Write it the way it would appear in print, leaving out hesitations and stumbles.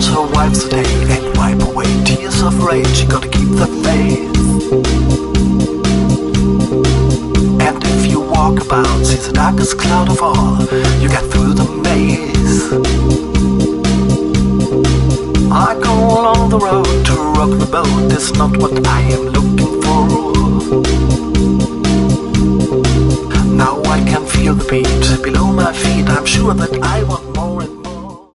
watch her wife today and wipe away tears of rage. You gotta keep the faith. And if you walk about, see the darkest cloud of all, you get through the maze. I go along the road to rock the boat. It's not what I am looking for. Now I can feel the beat below my feet. I'm sure that I will